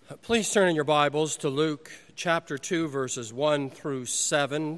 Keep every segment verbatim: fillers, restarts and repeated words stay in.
Please turn in your Bibles to Luke chapter two, verses one through seven.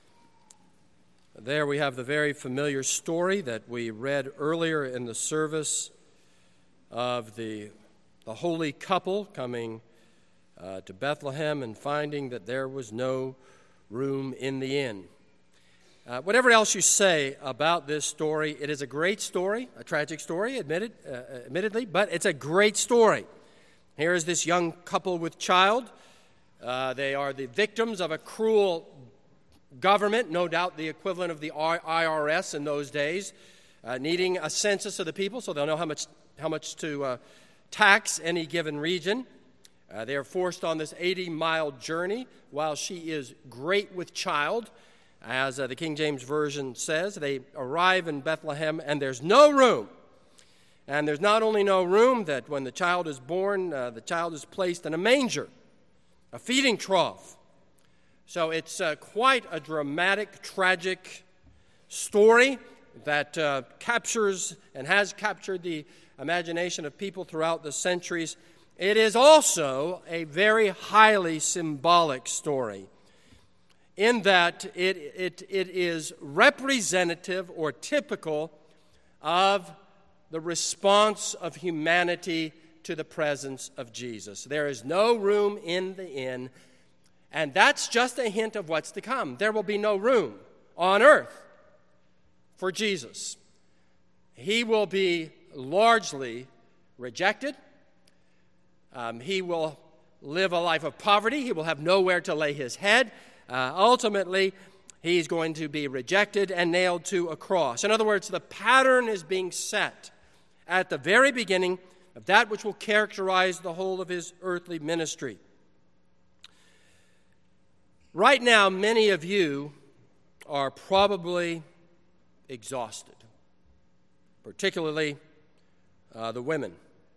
There we have the very familiar story that we read earlier in the service of the, the holy couple coming uh, to Bethlehem and finding that there was no room in the inn. Uh, whatever else you say about this story, it is a great story, a tragic story, admitted, uh, admittedly, but it's a great story. Here is this young couple with child. Uh, they are the victims of a cruel government, no doubt the equivalent of the I R S in those days, uh, needing a census of the people so they'll know how much how much to uh, tax any given region. Uh, they are forced on this eighty-mile journey while she is great with child. As uh, the King James Version says, they arrive in Bethlehem and there's no room. And there's not only no room that when the child is born, uh, the child is placed in a manger, a feeding trough. So it's uh, quite a dramatic, tragic story that uh, captures and has captured the imagination of people throughout the centuries. It is also a very highly symbolic story in that it, it, it is representative or typical of the response of humanity to the presence of Jesus. There is no room in the inn, and that's just a hint of what's to come. There will be no room on earth for Jesus. He will be largely rejected. Um, he will live a life of poverty. He will have nowhere to lay his head. Uh, ultimately, he's going to be rejected and nailed to a cross. In other words, the pattern is being set at the very beginning of that which will characterize the whole of his earthly ministry. Right now, many of you are probably exhausted, particularly uh, the women.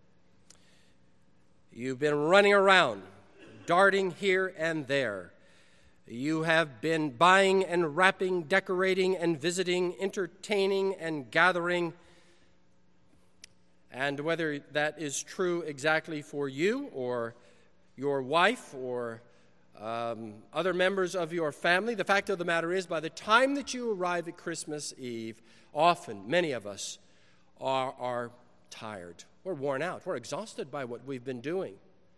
You've been running around, darting here and there. You have been buying and wrapping, decorating and visiting, entertaining and gathering. And whether that is true exactly for you or your wife or um, other members of your family, the fact of the matter is, by the time that you arrive at Christmas Eve, often, many of us are, are tired. We're worn out. We're exhausted by what we've been doing.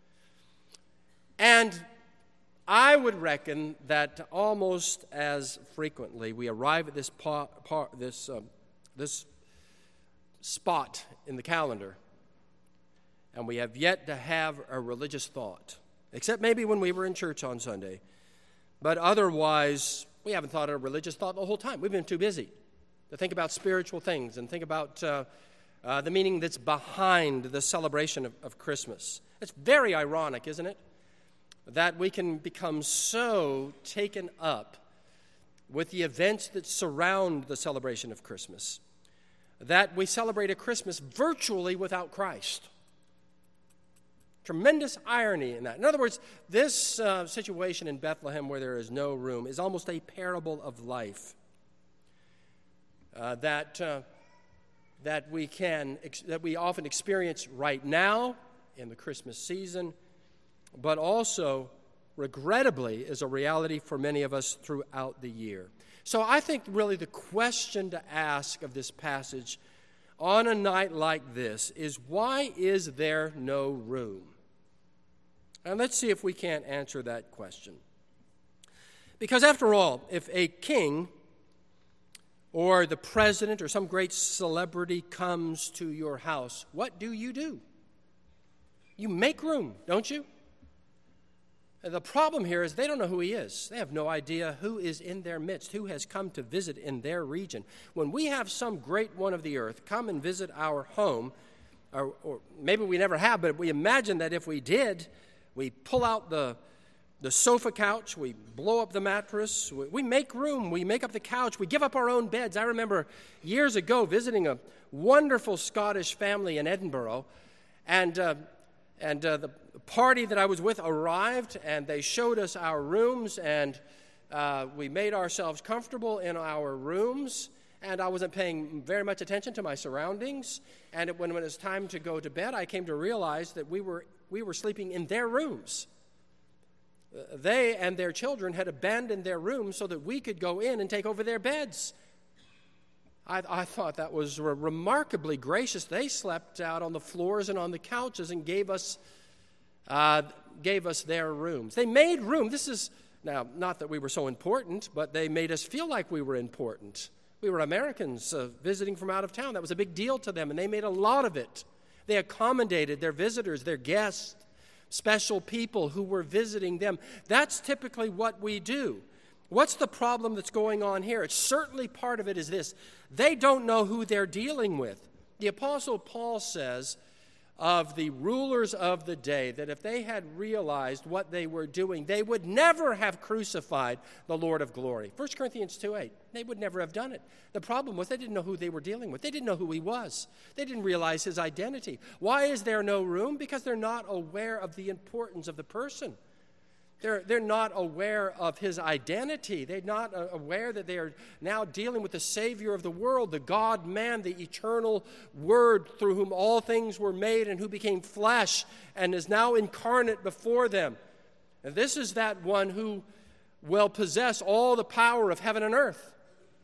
And I would reckon that almost as frequently we arrive at this pa- pa- this uh, this spot in the calendar, and we have yet to have a religious thought, except maybe when we were in church on Sunday. But otherwise, we haven't thought of a religious thought the whole time. We've been too busy to think about spiritual things and think about uh, uh, the meaning that's behind the celebration of, of Christmas. It's very ironic, isn't it, that we can become so taken up with the events that surround the celebration of Christmas that we celebrate a Christmas virtually without Christ. Tremendous irony in that. In other words, this uh, situation in Bethlehem where there is no room is almost a parable of life uh, that uh, that we can ex- that we often experience right now in the Christmas season, but also, regrettably, is a reality for many of us throughout the year. So I think really the question to ask of this passage on a night like this is, why is there no room? And let's see if we can't answer that question. Because after all, if a king or the president or some great celebrity comes to your house, what do you do? You make room, don't you? The problem here is they don't know who he is. They have no idea who is in their midst, who has come to visit in their region. When we have some great one of the earth come and visit our home, or, or maybe we never have, but we imagine that if we did, we pull out the, the sofa couch, we blow up the mattress, we, we make room, we make up the couch, we give up our own beds. I remember years ago visiting a wonderful Scottish family in Edinburgh, and uh, And uh, the party that I was with arrived, and they showed us our rooms, and uh, we made ourselves comfortable in our rooms, and I wasn't paying very much attention to my surroundings. And when, when it was time to go to bed, I came to realize that we were we were sleeping in their rooms. They and their children had abandoned their rooms so that we could go in and take over their beds. I, I thought that was re- remarkably gracious. They slept out on the floors and on the couches and gave us uh, gave us their rooms. They made room. This is, now, not that we were so important, but they made us feel like we were important. We were Americans uh, visiting from out of town. That was a big deal to them, and they made a lot of it. They accommodated their visitors, their guests, special people who were visiting them. That's typically what we do. What's the problem that's going on here? It's certainly part of it is this. They don't know who they're dealing with. The Apostle Paul says of the rulers of the day that if they had realized what they were doing, they would never have crucified the Lord of glory. First Corinthians two eight, they would never have done it. The problem was they didn't know who they were dealing with. They didn't know who he was. They didn't realize his identity. Why is there no room? Because they're not aware of the importance of the person. They're, they're not aware of his identity. They're not aware that they are now dealing with the Savior of the world, the God-man, the eternal Word through whom all things were made and who became flesh and is now incarnate before them. And this is that one who will possess all the power of heaven and earth.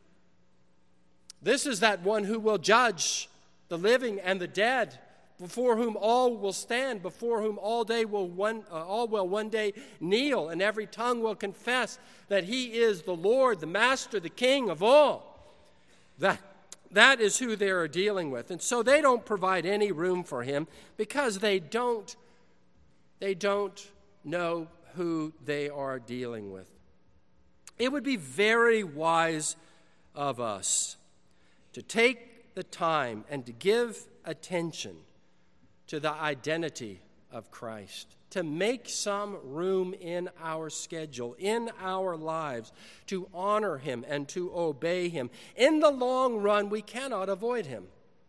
This is that one who will judge the living and the dead, before whom all will stand, before whom all day will one, uh, all will one day kneel, and every tongue will confess that he is the Lord, the Master, the King of all. That, that is who they are dealing with. And so they don't provide any room for him because they don't, they don't know who they are dealing with. It would be very wise of us to take the time and to give attention to the identity of Christ, to make some room in our schedule, in our lives, to honor him and to obey him. In the long run, we cannot avoid him.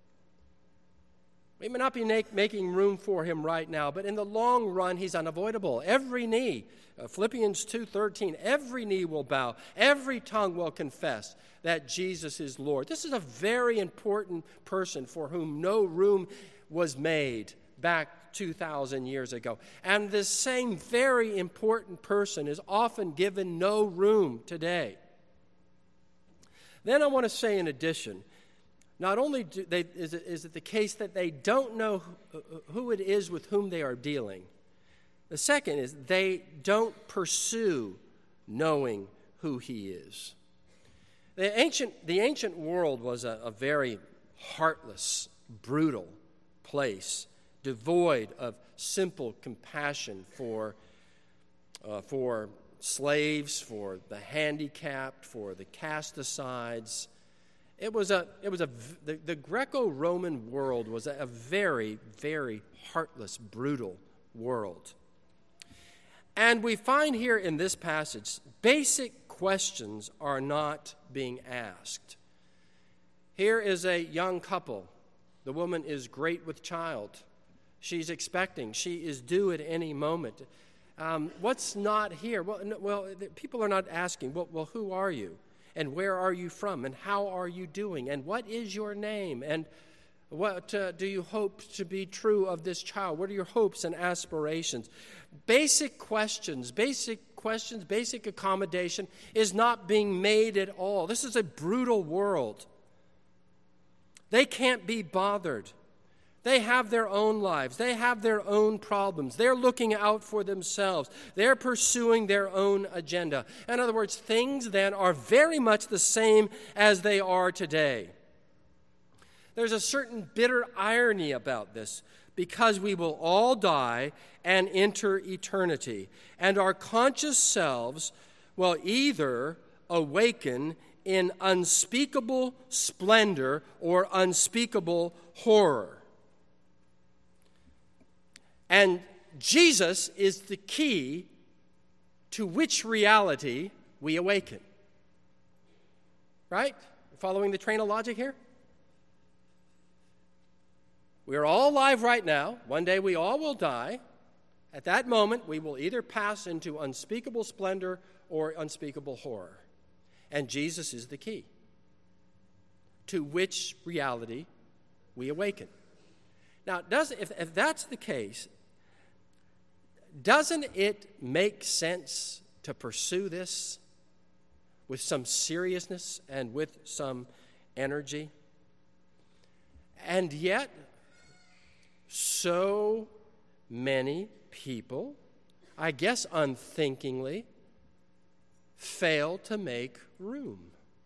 We may not be make, making room for him right now, but in the long run, he's unavoidable. Every knee, uh, Philippians two thirteen, every knee will bow, every tongue will confess that Jesus is Lord. This is a very important person for whom no room was made back two thousand years ago. And this same very important person is often given no room today. Then I want to say in addition, not only do they, is, it, is it the case that they don't know who, who it is with whom they are dealing, the second is they don't pursue knowing who he is. The ancient, the ancient world was a, a very heartless, brutal place, devoid of simple compassion for, uh, for slaves, for the handicapped, for the cast-asides. It was a, it was a, the, the Greco-Roman world was a, a very, very heartless, brutal world. And we find here in this passage, basic questions are not being asked. Here is a young couple. The woman is great with child. She's expecting. She is due at any moment. Um, what's not here? Well, no, well, people are not asking, well, well, who are you? And where are you from? And how are you doing? And what is your name? And what uh, do you hope to be true of this child? What are your hopes and aspirations? Basic questions, basic questions, basic accommodation is not being made at all. This is a brutal world. They can't be bothered. They have their own lives. They have their own problems. They're looking out for themselves. They're pursuing their own agenda. In other words, things then are very much the same as they are today. There's a certain bitter irony about this because we will all die and enter eternity, and our conscious selves will either awaken in unspeakable splendor or unspeakable horror. And Jesus is the key to which reality we awaken. Right? Following the train of logic here? We are all alive right now. One day we all will die. At that moment, we will either pass into unspeakable splendor or unspeakable horror. And Jesus is the key to which reality we awaken. Now, does, if, if that's the case, doesn't it make sense to pursue this with some seriousness and with some energy? And yet, so many people, I guess unthinkingly, fail to make room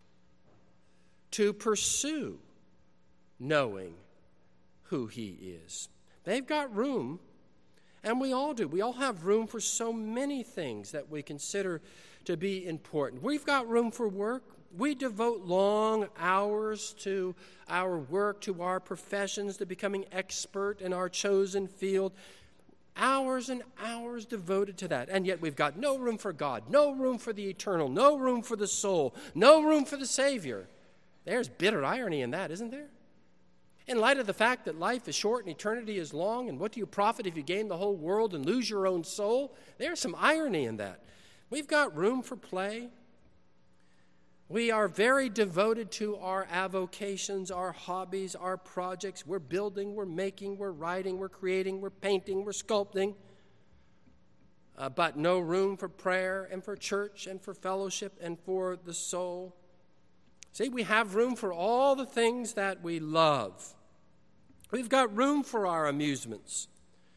to pursue knowing who he is. They've got room, and we all do. We all have room for so many things that we consider to be important. We've got room for work. We devote long hours to our work, to our professions, to becoming expert in our chosen field. Hours and hours devoted to that. And yet we've got no room for God, no room for the eternal, no room for the soul, no room for the Savior. There's bitter irony in that, isn't there? In light of the fact that life is short and eternity is long, and what do you profit if you gain the whole world and lose your own soul? There's some irony in that. We've got room for play. We are very devoted to our avocations, our hobbies, our projects. We're building, we're making, we're writing, we're creating, we're painting, we're sculpting. Uh, but no room for prayer and for church and for fellowship and for the soul. See, we have room for all the things that we love. We've got room for our amusements.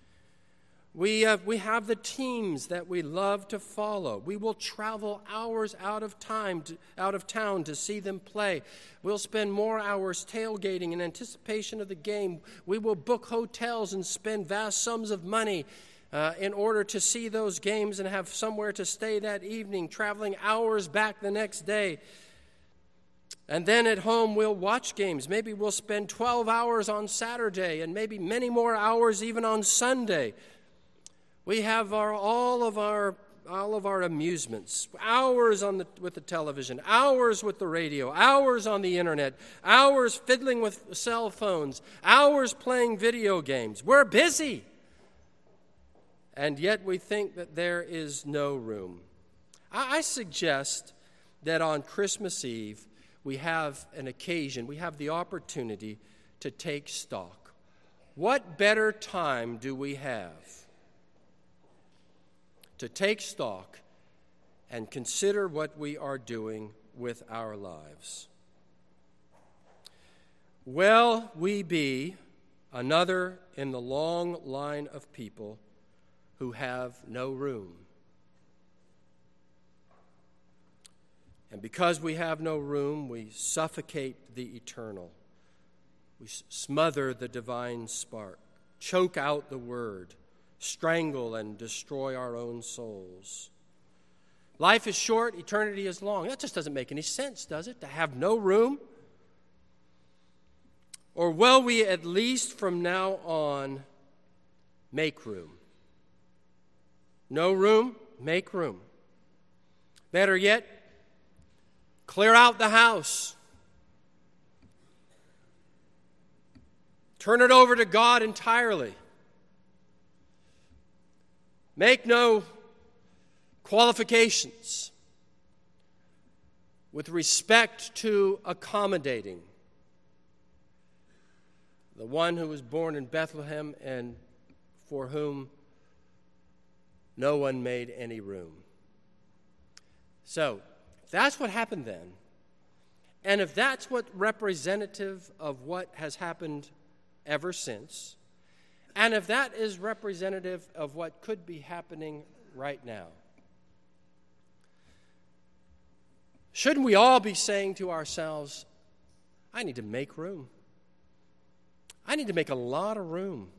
We, uh, we have the teams that we love to follow. We will travel hours out of time, to, out of town to see them play. We'll spend more hours tailgating in anticipation of the game. We will book hotels and spend vast sums of money uh, in order to see those games and have somewhere to stay that evening, traveling hours back the next day. And then at home, we'll watch games. Maybe we'll spend twelve hours on Saturday and maybe many more hours even on Sunday. We have our, all of our all of our amusements, hours on the, with the television, hours with the radio, hours on the internet, hours fiddling with cell phones, hours playing video games. We're busy. And yet we think that there is no room. I, I suggest that on Christmas Eve, we have an occasion, we have the opportunity to take stock. What better time do we have to take stock and consider what we are doing with our lives? Will we be another in the long line of people who have no room? And because we have no room, we suffocate the eternal. We smother the divine spark, choke out the word, strangle and destroy our own souls. Life is short, eternity is long. That just doesn't make any sense, does it? To have no room? Or will we at least from now on make room? No room? Make room. Better yet, clear out the house. Turn it over to God entirely. Make no qualifications with respect to accommodating the one who was born in Bethlehem and for whom no one made any room. So, if that's what happened then, and if that's what representative of what has happened ever since, and if that is representative of what could be happening right now, shouldn't we all be saying to ourselves, I need to make room. I need to make a lot of room.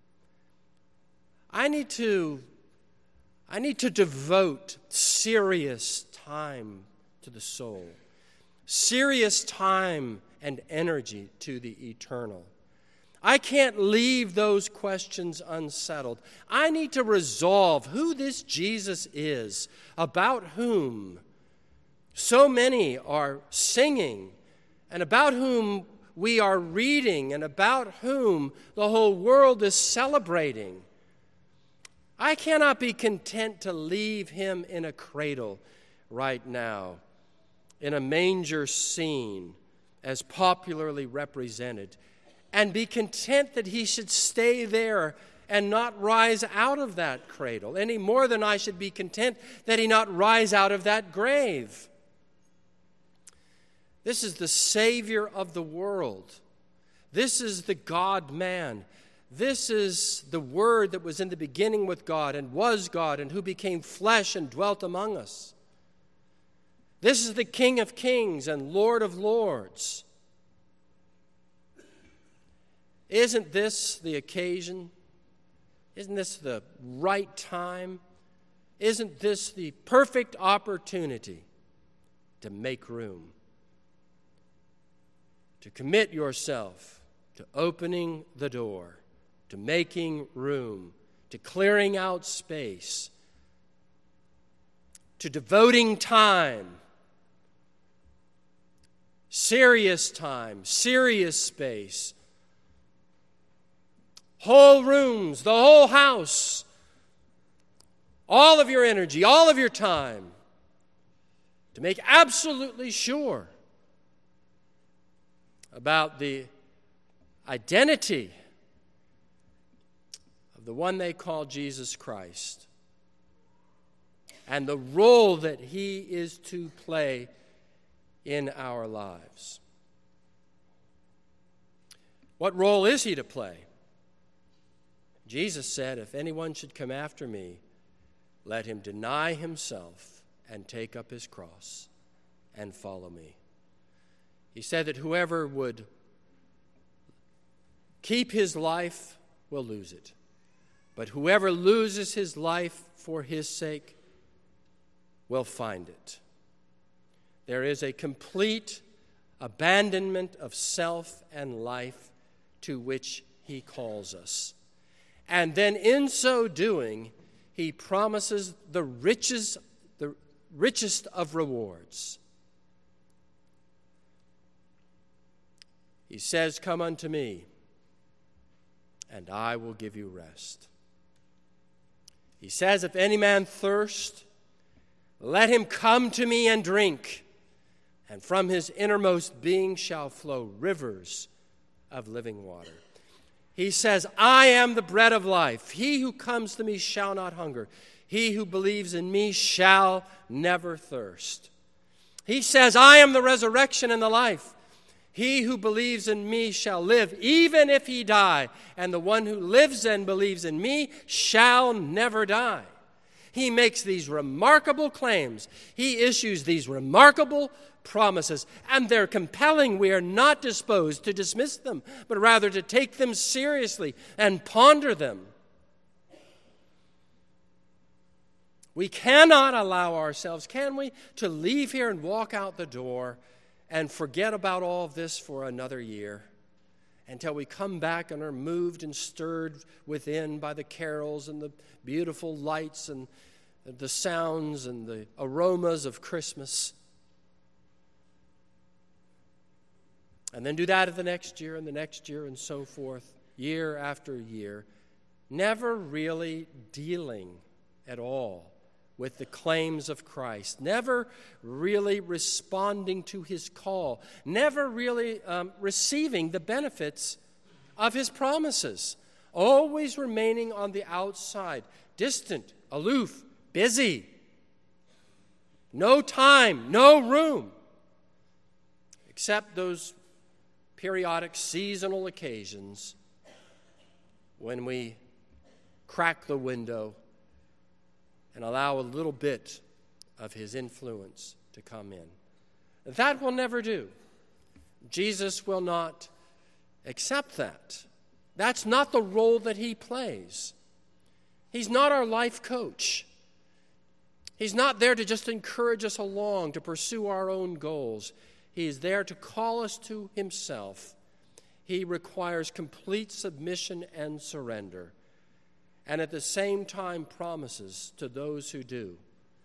I need to, I need to devote serious time to the soul, serious time and energy to the eternal. I can't leave those questions unsettled. I need to resolve who this Jesus is, about whom so many are singing, and about whom we are reading, and about whom the whole world is celebrating. I cannot be content to leave him in a cradle right now, in a manger scene as popularly represented, and be content that he should stay there and not rise out of that cradle, any more than I should be content that he not rise out of that grave. This is the Savior of the world. This is the God-man. This is the Word that was in the beginning with God and was God and who became flesh and dwelt among us. This is the King of kings and Lord of lords. Isn't this the occasion? Isn't this the right time? Isn't this the perfect opportunity to make room? To commit yourself to opening the door, to making room, to clearing out space, to devoting time, serious time, serious space, whole rooms, the whole house, all of your energy, all of your time, to make absolutely sure about the identity of the one they call Jesus Christ and the role that he is to play in our lives. What role is he to play? Jesus said, if anyone should come after me, let him deny himself and take up his cross and follow me. He said that whoever would keep his life will lose it. But whoever loses his life for his sake will find it. There is a complete abandonment of self and life to which he calls us. And then in so doing, he promises the richest, the richest of rewards. He says, come unto me, and I will give you rest. He says, if any man thirst, let him come to me and drink, and from his innermost being shall flow rivers of living water. He says, I am the bread of life. He who comes to me shall not hunger. He who believes in me shall never thirst. He says, I am the resurrection and the life. He who believes in me shall live, even if he die. And the one who lives and believes in me shall never die. He makes these remarkable claims. He issues these remarkable promises. And they're compelling. We are not disposed to dismiss them, but rather to take them seriously and ponder them. We cannot allow ourselves, can we, to leave here and walk out the door and forget about all of this for another year until we come back and are moved and stirred within by the carols and the beautiful lights and the sounds and the aromas of Christmas. And then do that at the next year and the next year and so forth, year after year, never really dealing at all with the claims of Christ, never really responding to his call, never really um, receiving the benefits of his promises, always remaining on the outside, distant, aloof, busy, no time, no room, except those periodic seasonal occasions when we crack the window and allow a little bit of his influence to come in. That will never do. Jesus will not accept that. That's not the role that he plays. He's not our life coach. He's not there to just encourage us along, to pursue our own goals. He's there to call us to himself. He requires complete submission and surrender, and at the same time promises to those who do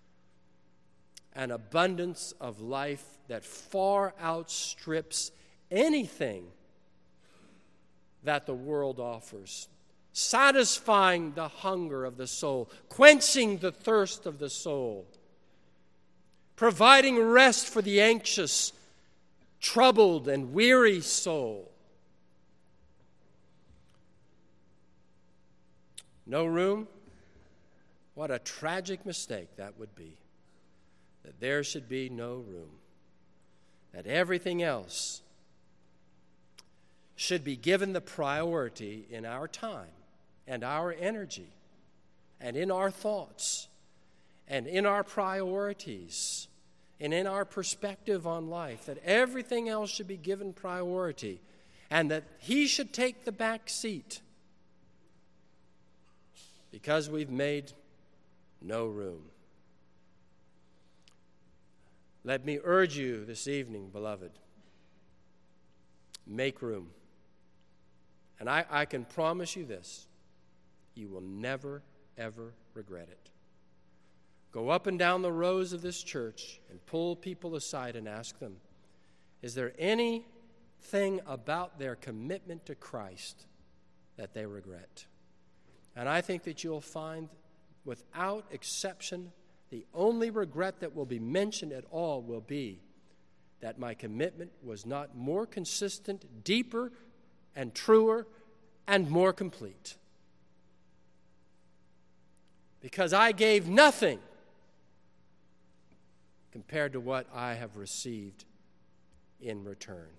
an abundance of life that far outstrips anything that the world offers, satisfying the hunger of the soul, quenching the thirst of the soul, providing rest for the anxious, troubled, and weary soul. No room? What a tragic mistake that would be. That there should be no room. That everything else should be given the priority in our time and our energy and in our thoughts and in our priorities and in our perspective on life, that everything else should be given priority and that he should take the back seat because we've made no room. Let me urge you this evening, beloved, make room. And I, I can promise you this, you will never, ever regret it. Go up and down the rows of this church and pull people aside and ask them, is there anything about their commitment to Christ that they regret? And I think that you'll find, without exception, the only regret that will be mentioned at all will be that my commitment was not more consistent, deeper, and truer, and more complete. Because I gave nothing compared to what I have received in return.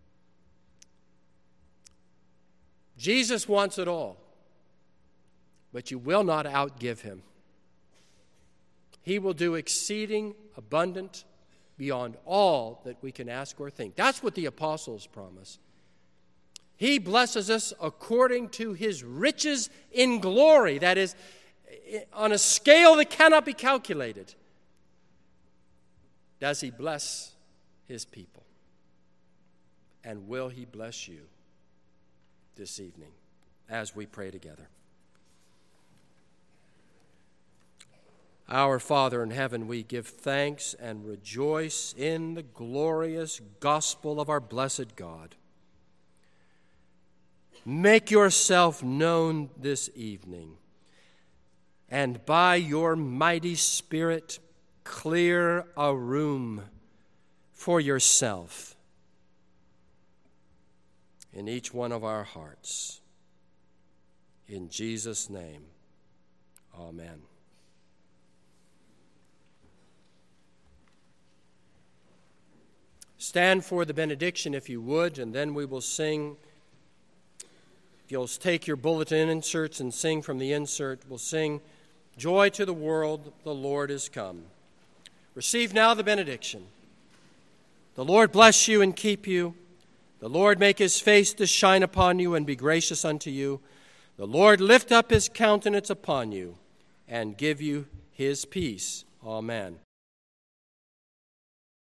Jesus wants it all, but you will not outgive him. He will do exceeding abundant beyond all that we can ask or think. That's what the apostles promise. He blesses us according to his riches in glory. That is, on a scale that cannot be calculated. Does he bless his people? And will he bless you this evening as we pray together? Our Father in heaven, we give thanks and rejoice in the glorious gospel of our blessed God. Make yourself known this evening, and by your mighty Spirit, clear a room for yourself in each one of our hearts. In Jesus' name, amen. Stand for the benediction if you would, and then we will sing. If you'll take your bulletin inserts and sing from the insert, we'll sing, "Joy to the world, the Lord is come." Receive now the benediction. The Lord bless you and keep you. The Lord make his face to shine upon you and be gracious unto you. The Lord lift up his countenance upon you and give you his peace. Amen.